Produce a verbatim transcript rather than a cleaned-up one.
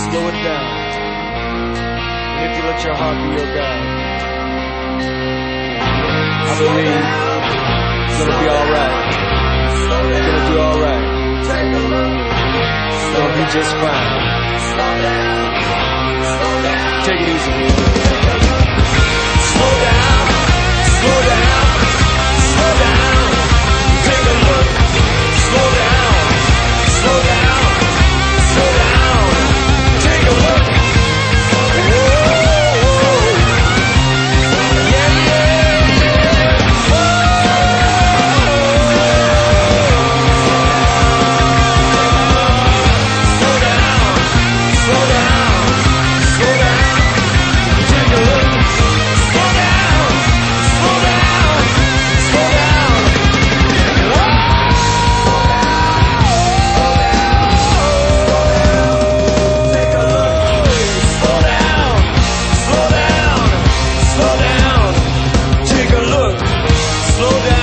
slow it down. And if you let your heart be your guide, I believe it's gonna be alright. It's gonna be alright. It's gonna be just fine. Take it easy. Slow down, slow down, slow down. Take a look. Slow down, slow down, slow down. Take a look. Slow down.